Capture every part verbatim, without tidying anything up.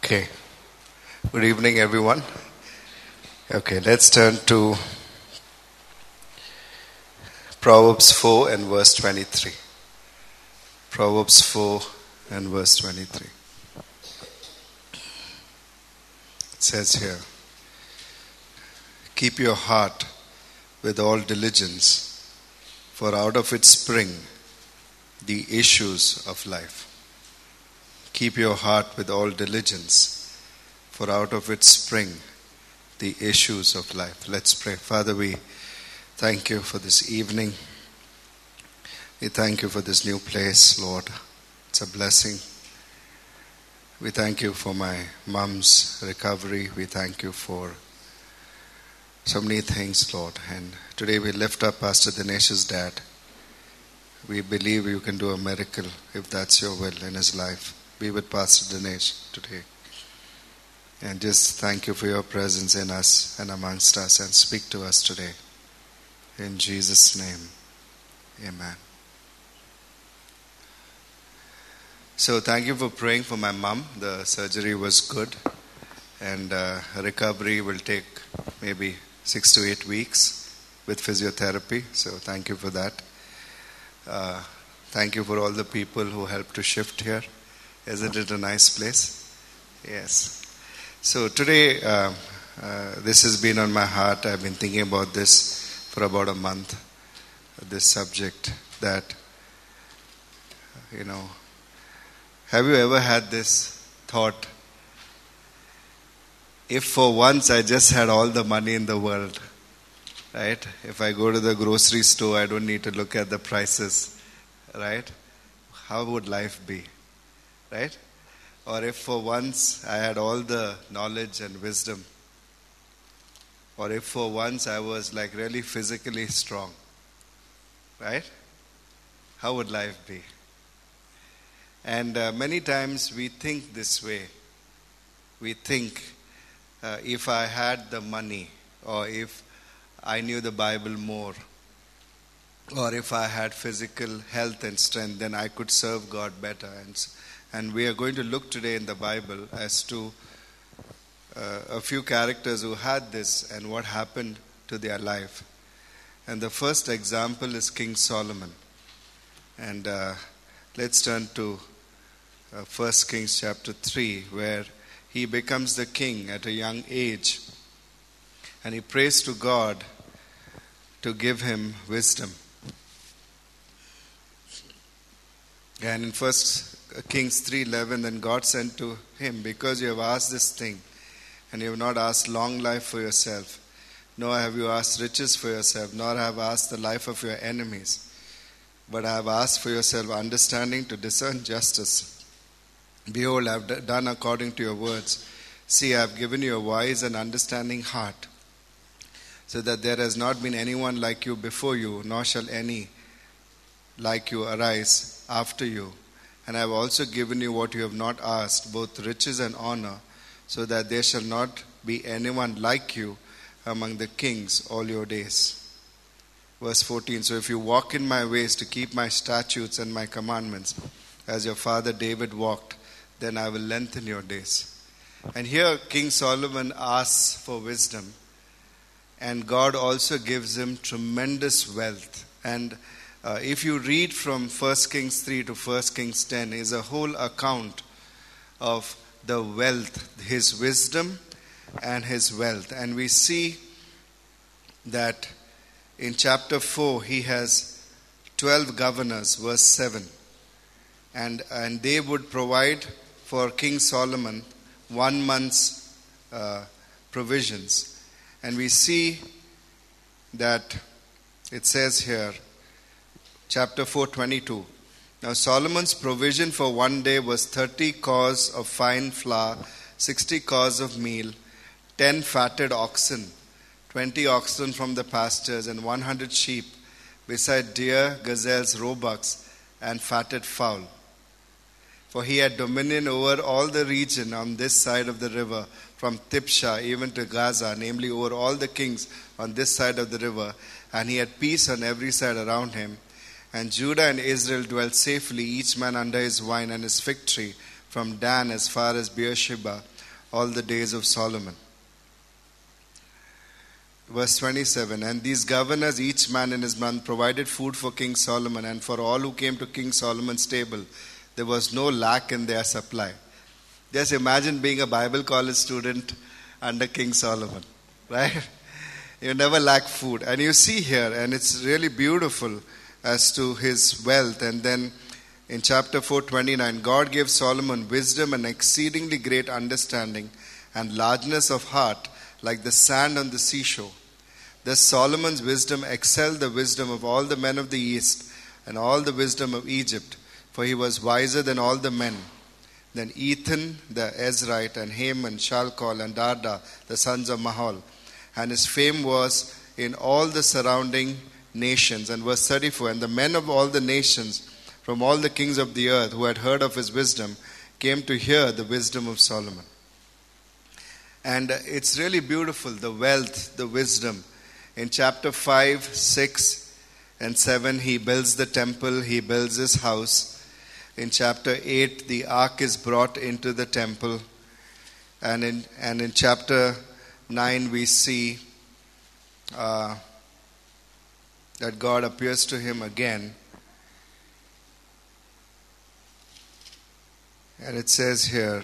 Okay. Good evening, everyone. Okay, let's turn to Proverbs four and verse twenty-three. Proverbs four and verse twenty-three. It says here, keep your heart with all diligence, for out of it spring the issues of life. Keep your heart with all diligence, for out of it spring the issues of life. Let's pray. Father, we thank you for this evening. We thank you for this new place, Lord. It's a blessing. We thank you for my mom's recovery. We thank you for so many things, Lord. And today we lift up Pastor Dinesh's dad. We believe you can do a miracle if that's your will in his life. Be with Pastor Dinesh today. And just thank you for your presence in us and amongst us, and speak to us today. In Jesus' name, amen. So thank you for praying for my mom. The surgery was good, and uh, recovery will take maybe six to eight weeks with physiotherapy. So thank you for that. Uh, thank you for all the people who helped to shift here. Isn't it a nice place? Yes. So today, uh, uh, this has been on my heart. I've been thinking about this for about a month. This subject that, you know, have you ever had this thought? If for once I just had all the money in the world, right? If I go to the grocery store, I don't need to look at the prices, right? How would life be? Right? Or if for once I had all the knowledge and wisdom, or if for once I was like really physically strong, right? How would life be? And uh, many times we think this way. We think uh, if I had the money, or if I knew the Bible more, or if I had physical health and strength, then I could serve God better. And And we are going to look today in the Bible as to uh, a few characters who had this and what happened to their life. And the first example is King Solomon. And uh, let's turn to uh, First Kings chapter three, where he becomes the king at a young age. And he prays to God to give him wisdom. And in First Kings three eleven, then God said to him, because you have asked this thing, and you have not asked long life for yourself, nor have you asked riches for yourself, nor have asked the life of your enemies, but I have asked for yourself understanding to discern justice. Behold, I have done according to your words. See, I have given you a wise and understanding heart, so that there has not been anyone like you before you, nor shall any like you arise after you. And I have also given you what you have not asked, both riches and honor, so that there shall not be anyone like you among the kings all your days. Verse fourteen, so if you walk in my ways to keep my statutes and my commandments, as your father David walked, then I will lengthen your days. And here King Solomon asks for wisdom, and God also gives him tremendous wealth. And Uh, if you read from First Kings three to First Kings ten, is a whole account of the wealth, his wisdom and his wealth. And we see that in chapter four, he has twelve governors, verse seven. And, and they would provide for King Solomon one month's uh, provisions. And we see that it says here, Chapter four twenty-two. Now Solomon's provision for one day was thirty cors of fine flour, sixty cors of meal, ten fatted oxen, twenty oxen from the pastures, and one hundred sheep, beside deer, gazelles, roebucks, and fatted fowl. For he had dominion over all the region on this side of the river, from Tipsha even to Gaza, namely over all the kings on this side of the river, and he had peace on every side around him. And Judah and Israel dwelt safely, each man under his vine and his fig tree, from Dan as far as Beersheba, all the days of Solomon. Verse twenty-seven, and these governors, each man in his month, provided food for King Solomon, and for all who came to King Solomon's table, there was no lack in their supply. Just imagine being a Bible college student under King Solomon, right? You never lack food. And you see here, and it's really beautiful as to his wealth. And then in chapter four twenty-nine, God gave Solomon wisdom and exceedingly great understanding and largeness of heart, like the sand on the seashore. Thus Solomon's wisdom excelled the wisdom of all the men of the east and all the wisdom of Egypt, for he was wiser than all the men. Then Ethan the Ezrite and Heman, Shalcol and Darda, the sons of Mahol. And his fame was in all the surrounding nations. And verse thirty-four, and the men of all the nations, from all the kings of the earth who had heard of his wisdom, came to hear the wisdom of Solomon. And it's really beautiful, the wealth, the wisdom. In chapter five, six, and seven, he builds the temple, he builds his house. In chapter eight, the ark is brought into the temple. And in, and in chapter nine, we see uh, that God appears to him again. And it says here,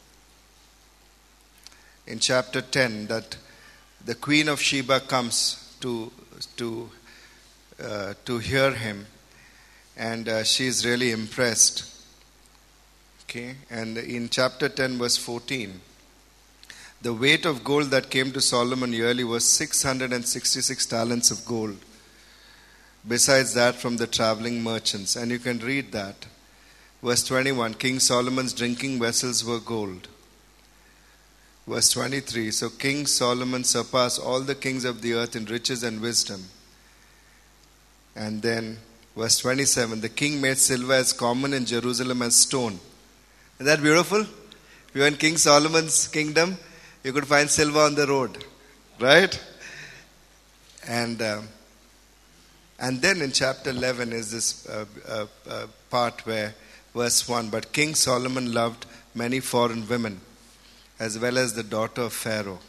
in chapter ten, that the Queen of Sheba comes to to uh, to hear him, and uh, she is really impressed. Okay, and in chapter ten, verse fourteen, the weight of gold that came to Solomon yearly was six hundred sixty-six talents of gold. Besides that, from the traveling merchants, and you can read that. Verse twenty-one, King Solomon's drinking vessels were gold. Verse twenty-three, so King Solomon surpassed all the kings of the earth in riches and wisdom. And then verse twenty-seven, the king made silver as common in Jerusalem as stone. Isn't that beautiful? If you were in King Solomon's kingdom, you could find silver on the road, right? And um, and then in chapter eleven is this uh, uh, uh, part where verse one, but King Solomon loved many foreign women, as well as the daughter of Pharaoh.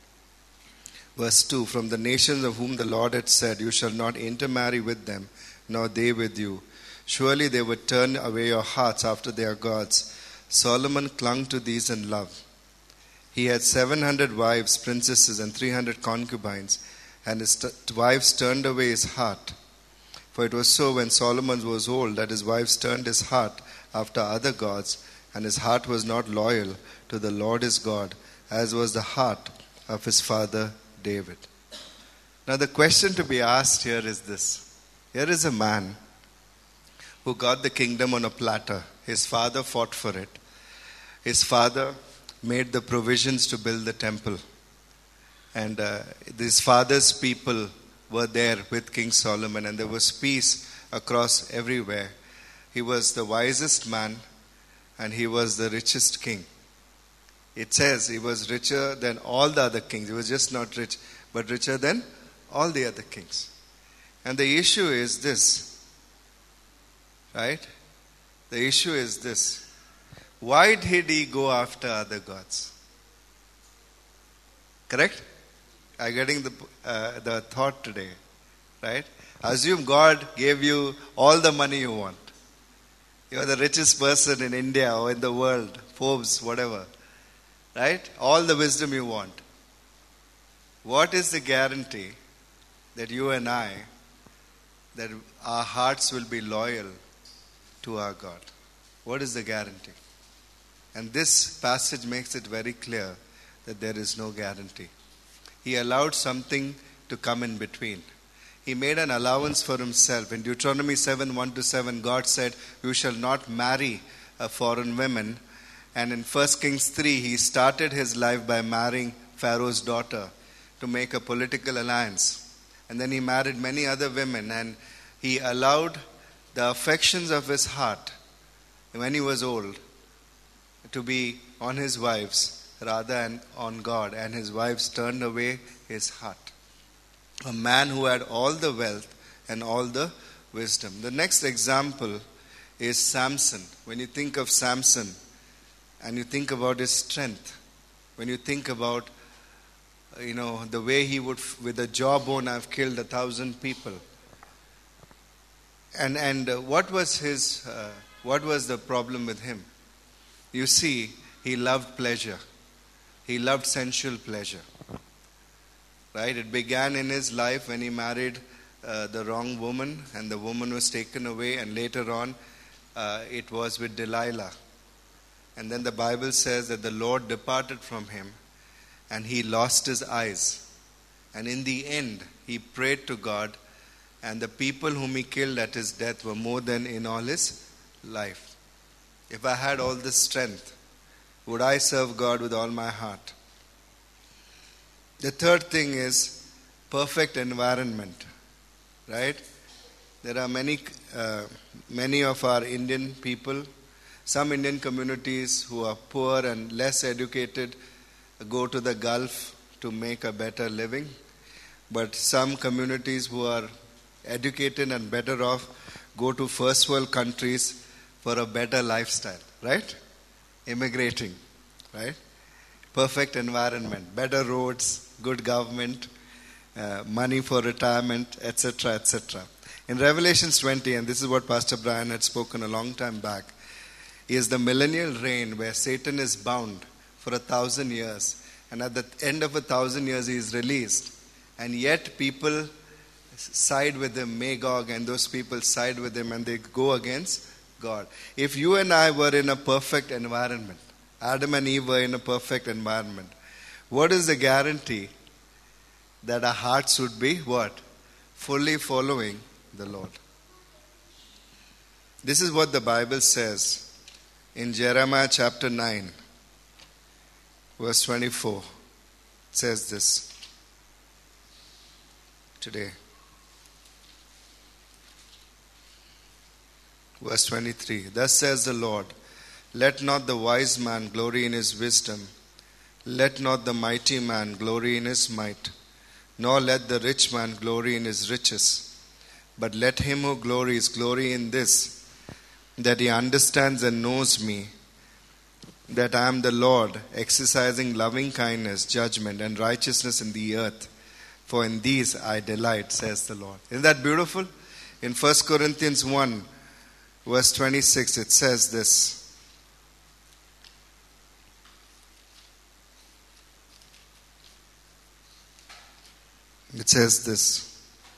Verse two, from the nations of whom the Lord had said, you shall not intermarry with them, nor they with you. Surely they would turn away your hearts after their gods. Solomon clung to these in love. He had seven hundred wives, princesses, and three hundred concubines, and his t- wives turned away his heart. For it was so when Solomon was old that his wives turned his heart after other gods, and his heart was not loyal to the Lord his God, as was the heart of his father David. Now the question to be asked here is this. Here is a man who got the kingdom on a platter. His father fought for it. His father made the provisions to build the temple. And uh, his father's people were there with King Solomon, and there was peace across everywhere. He was the wisest man, and he was the richest king. It says he was richer than all the other kings. He was just not rich, but richer than all the other kings. And the issue is this, right? The issue is this. Why did he go after other gods? Correct? I'm getting the, uh, the thought today, right? Assume God gave you all the money you want. You are the richest person in India or in the world, Forbes, whatever. Right? All the wisdom you want. What is the guarantee that you and I, that our hearts will be loyal to our God? What is the guarantee? And this passage makes it very clear that there is no guarantee. He allowed something to come in between. He made an allowance for himself. In Deuteronomy seven, one to seven, God said, you shall not marry a foreign woman. And in First Kings three, he started his life by marrying Pharaoh's daughter to make a political alliance. And then he married many other women, and he allowed the affections of his heart, when he was old, to be on his wives rather than on God. And his wives turned away his heart. A man who had all the wealth and all the wisdom. The next example is Samson. When you think of Samson and you think about his strength, When you think about, you know, the way he would, with a jawbone, have killed a thousand people. And and uh, what was his, uh, what was the problem with him? You see, he loved pleasure. He loved sensual pleasure. Right? It began in his life when he married uh, the wrong woman, and the woman was taken away, and later on uh, it was with Delilah. And then the Bible says that the Lord departed from him and he lost his eyes. And in the end, he prayed to God, and the people whom he killed at his death were more than in all his life. If I had all this strength, would I serve God with all my heart? The third thing is perfect environment, right? There are many, uh, many of our Indian people, some Indian communities who are poor and less educated, go to the Gulf to make a better living. But some communities who are educated and better off go to first world countries for a better lifestyle, right? Immigrating, right? Perfect environment, better roads, good government, uh, money for retirement, et cetera, et cetera. In Revelation twenty, and this is what Pastor Brian had spoken a long time back, is the millennial reign where Satan is bound for a thousand years. And at the end of a thousand years, he is released. And yet people side with him, Magog and those people side with him, and they go against God. If you and I were in a perfect environment, Adam and Eve were in a perfect environment, what is the guarantee that our hearts would be what? Fully following the Lord. This is what the Bible says in Jeremiah chapter nine, verse twenty-four. It says this today. Verse twenty-three. Thus says the Lord, let not the wise man glory in his wisdom, let not the mighty man glory in his might, nor let the rich man glory in his riches, but let him who glories glory in this, that he understands and knows me, that I am the Lord, exercising loving kindness, judgment, and righteousness in the earth. For in these I delight, says the Lord. Isn't that beautiful? In First Corinthians one, verse twenty-six, it says this. It says this.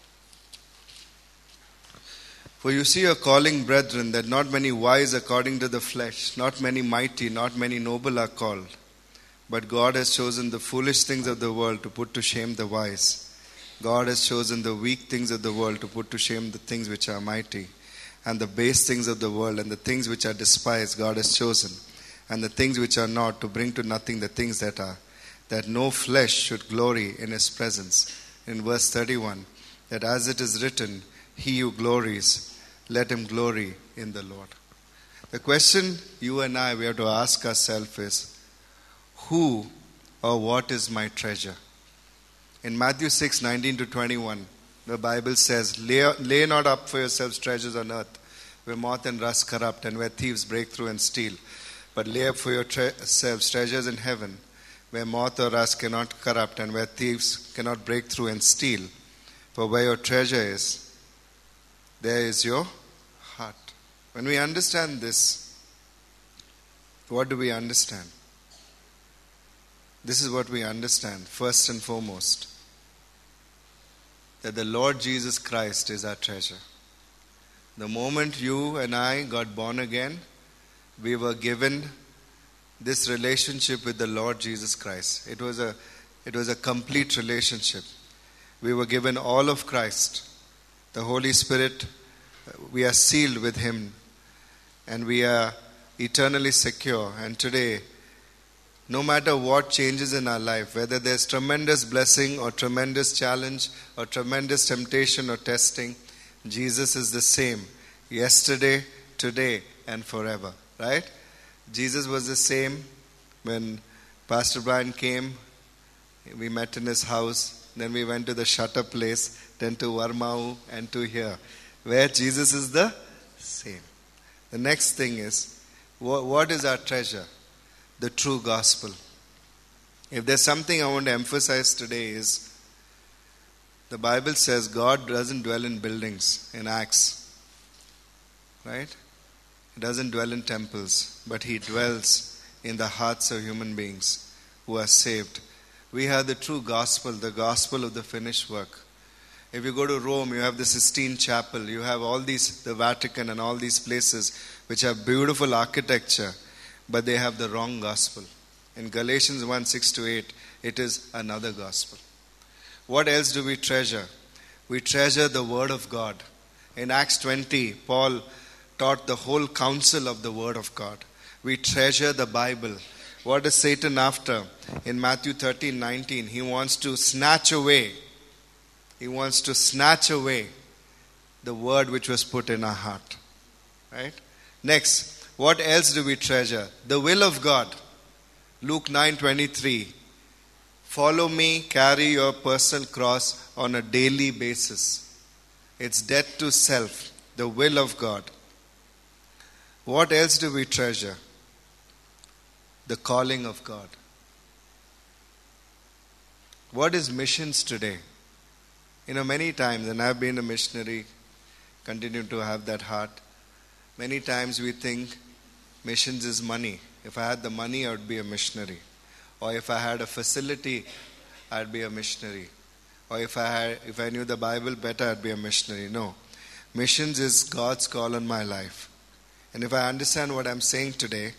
For you see your calling, brethren, that not many wise according to the flesh, not many mighty, not many noble are called. But God has chosen the foolish things of the world to put to shame the wise. God has chosen the weak things of the world to put to shame the things which are mighty. And the base things of the world and the things which are despised God has chosen. And the things which are not, to bring to nothing the things that are, that no flesh should glory in his presence. In verse thirty-one, that as it is written, he who glories, let him glory in the Lord. The question you and I, we have to ask ourselves is, who or what is my treasure? In Matthew six, nineteen to twenty-one, the Bible says, lay, lay not up for yourselves treasures on earth, where moth and rust corrupt, and where thieves break through and steal. But lay up for yourselves treasures in heaven, where moth or rust cannot corrupt, and where thieves cannot break through and steal. For where your treasure is, there is your heart. When we understand this, what do we understand? This is what we understand, first and foremost, that the Lord Jesus Christ is our treasure. The moment you and I got born again, we were given this relationship with the Lord Jesus Christ. It was a, it was a complete relationship. We were given all of Christ. The Holy Spirit, we are sealed with Him, and we are eternally secure. And today, no matter what changes in our life, whether there's tremendous blessing or tremendous challenge or tremendous temptation or testing, Jesus is the same yesterday, today, and forever. Right? Jesus was the same when Pastor Brian came. We met in his house. Then we went to the Shutter place, then to Varmau, and to here, where Jesus is the same. The next thing is, what is our treasure? The true gospel. If there's something I want to emphasize today is, the Bible says God doesn't dwell in buildings, in Acts. Right? He doesn't dwell in temples, but He dwells in the hearts of human beings who are saved. We have the true gospel, the gospel of the finished work. If you go to Rome, you have the Sistine Chapel, you have all these, the Vatican and all these places which have beautiful architecture, but they have the wrong gospel. In Galatians one, six to eight, it is another gospel. What else do we treasure? We treasure the Word of God. In Acts twenty, Paul taught the whole counsel of the Word of God. We treasure the Bible. What is Satan after? In Matthew thirteen, nineteen, he wants to snatch away. He wants to snatch away the word which was put in our heart. Right? Next, what else do we treasure? The will of God. Luke nine twenty-three. Follow me, carry your personal cross on a daily basis. It's death to self, the will of God. What else do we treasure? The calling of God. What is missions today? You know, many times, and I've been a missionary, continue to have that heart. Many times we think missions is money. If I had the money, I would be a missionary. Or if I had a facility, I'd be a missionary. Or if I had, if I knew the Bible better, I'd be a missionary. No. Missions is God's call on my life. And if I understand what I'm saying today,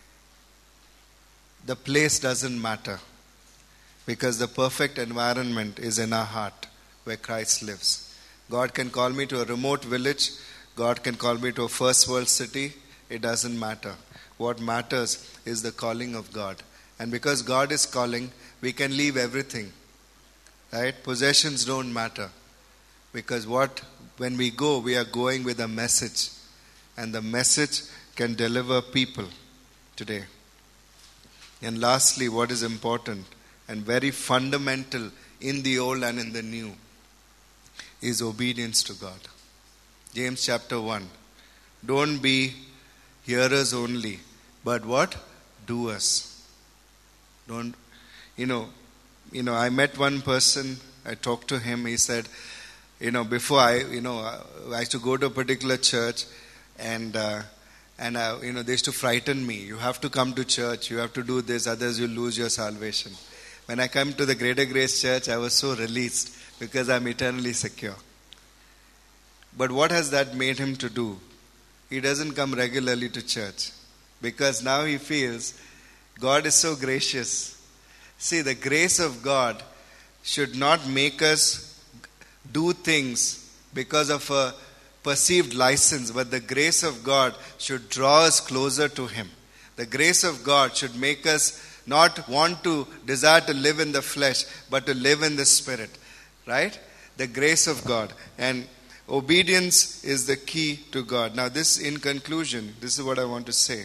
the place doesn't matter. Because the perfect environment is in our heart, where Christ lives. God can call me to a remote village. God can call me to a first world city. It doesn't matter. What matters is the calling of God. And because God is calling, we can leave everything. Right? Possessions don't matter. Because what, when we go, we are going with a message. And the message can deliver people today. And lastly, what is important and very fundamental in the old and in the new is obedience to God. James chapter one. Don't be hearers only, but what? Doers. Don't, you know, you know, I met one person, I talked to him, he said, you know, before I, you know, I used to go to a particular church and, uh, and I, you know, they used to frighten me. You have to come to church, you have to do this, others you'll lose your salvation. When I come to the Greater Grace Church, I was so released because I'm eternally secure. But what has that made him to do? He doesn't come regularly to church because now he feels God is so gracious. See, the grace of God should not make us do things because of a perceived license, but the grace of God should draw us closer to Him. The grace of God should make us not want to desire to live in the flesh, but to live in the Spirit. Right? The grace of God. And obedience is the key to God. Now this, in conclusion, this is what I want to say.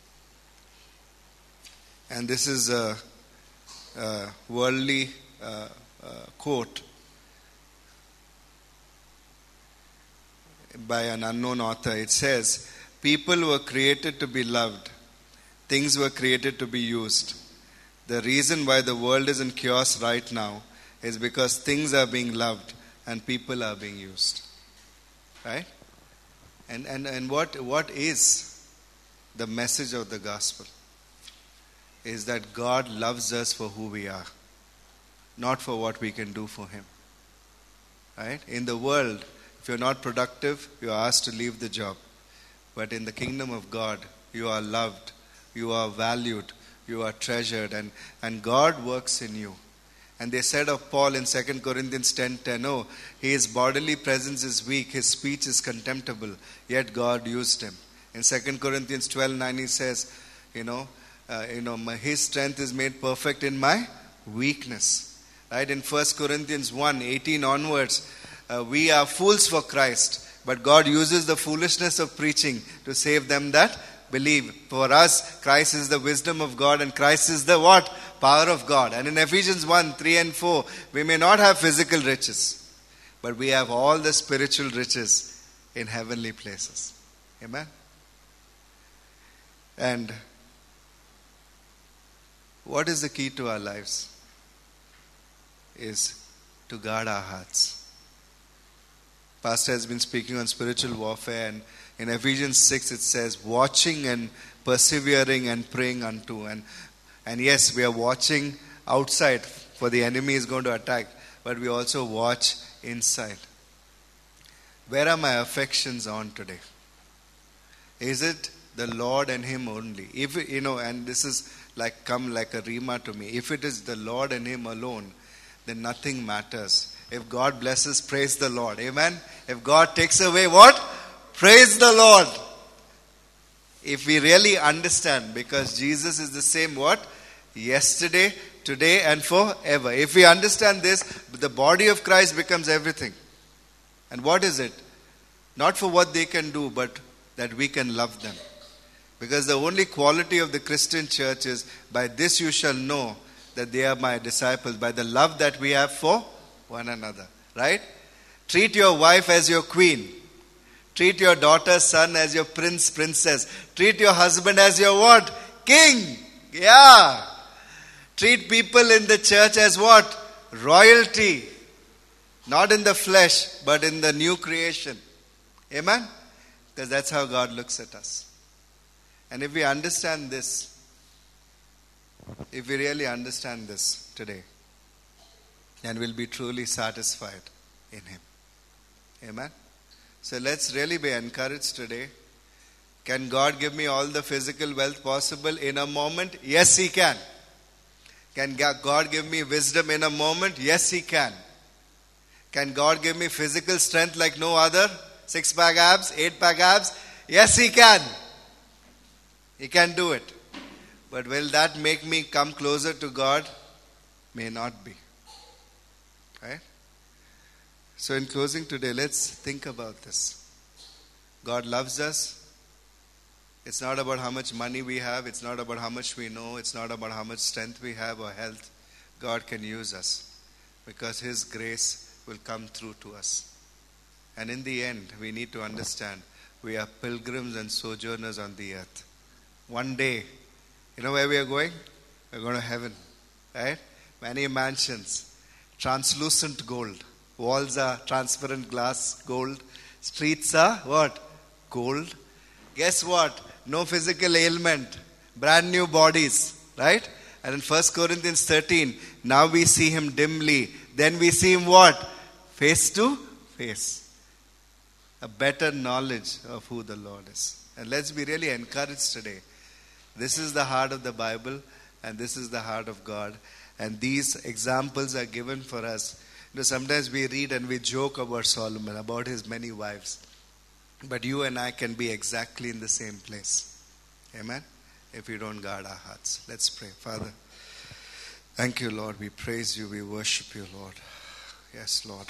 And this is a, a worldly uh, uh, quote by an unknown author. It says, people were created to be loved. Things were created to be used. The reason why the world is in chaos right now is because things are being loved and people are being used. Right? And and, and what, what is the message of the gospel? Is that God loves us for who we are, not for what we can do for Him. Right? In the world, if you're not productive, you are asked to leave the job. But in the kingdom of God, you are loved, you are valued, you are treasured, and, and God works in you. And they said of Paul in Second Corinthians ten ten, oh, his bodily presence is weak, his speech is contemptible, yet God used him. In Second Corinthians twelve nine, he says, you know, uh, you know, my, his strength is made perfect in my weakness. Right? In First Corinthians one eighteen onwards, uh, we are fools for Christ, but God uses the foolishness of preaching to save them that believe. For us, Christ is the wisdom of God, and Christ is the what? Power of God. And in Ephesians one three and four, we may not have physical riches, but we have all the spiritual riches in heavenly places. Amen? And What is the key to our lives? Is to guard our hearts. Pastor has been speaking on spiritual warfare, and in Ephesians six it says, watching and persevering and praying unto. And, and yes, we are watching outside for the enemy is going to attack, but we also watch inside. Where are my affections on today? Is it the Lord and Him only? If you know, and this is like come like a rhema to me. If it is the Lord and Him alone, then nothing matters. If God blesses, praise the Lord. Amen. If God takes away, what? Praise the Lord. If we really understand, because Jesus is the same what? Yesterday, today, and forever. If we understand this, the body of Christ becomes everything. And what is it? Not for what they can do, but that we can love them. Because the only quality of the Christian church is, by this you shall know that they are my disciples, by the love that we have for one another. Right? Treat your wife as your queen. Treat your daughter, son as your prince, princess. Treat your husband as your what? King. Yeah. Treat people in the church as what? Royalty. Not in the flesh, but in the new creation. Amen? Because that's how God looks at us. And if we understand this, if we really understand this today, then we'll be truly satisfied in Him. Amen? So let's really be encouraged today. Can God give me all the physical wealth possible in a moment? Yes, He can. Can God give me wisdom in a moment? Yes, He can. Can God give me physical strength like no other? Six-pack abs, eight-pack abs? Yes, He can. He can do it. But will that make me come closer to God? May not be. Right? So in closing today, let's think about this. God loves us. It's not about how much money we have. It's not about how much we know. It's not about how much strength we have or health. God can use us because His grace will come through to us. And in the end, we need to understand we are pilgrims and sojourners on the earth. One day, you know where we are going? We're going to heaven. Right? Many mansions. Translucent gold. Walls are transparent glass, gold. Streets are what? Gold. Guess what? No physical ailment. Brand new bodies. Right? And in First Corinthians thirteen, now we see Him dimly. Then we see Him what? Face to face. A better knowledge of who the Lord is. And let's be really encouraged today. This is the heart of the Bible and this is the heart of God. And these examples are given for us. You know, sometimes we read and we joke about Solomon, about his many wives. But you and I can be exactly in the same place. Amen? If we don't guard our hearts. Let's pray. Father, thank you, Lord. We praise you. We worship you, Lord. Yes, Lord.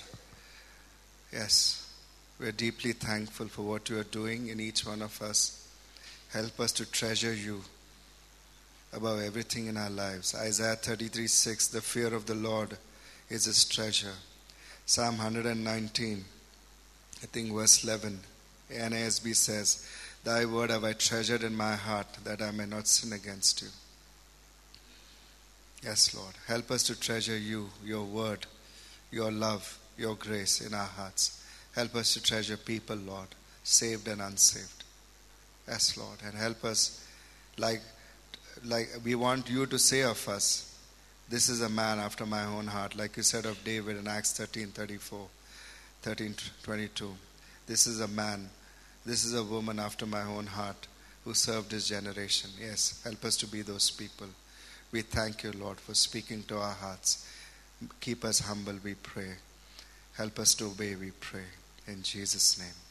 Yes. We're deeply thankful for what you are doing in each one of us. Help us to treasure you above everything in our lives. Isaiah thirty-three six, the fear of the Lord is His treasure. Psalm one nineteen, I think verse eleven, N A S B says, thy word have I treasured in my heart that I may not sin against you. Yes, Lord. Help us to treasure you, your word, your love, your grace in our hearts. Help us to treasure people, Lord, saved and unsaved. Yes, Lord. And help us, like, like we want you to say of us, this is a man after my own heart. Like you said of David in Acts thirteen thirty-four, thirteen twenty-two. This is a man, this is a woman after my own heart who served his generation. Yes, help us to be those people. We thank you, Lord, for speaking to our hearts. Keep us humble, we pray. Help us to obey, we pray. In Jesus' name.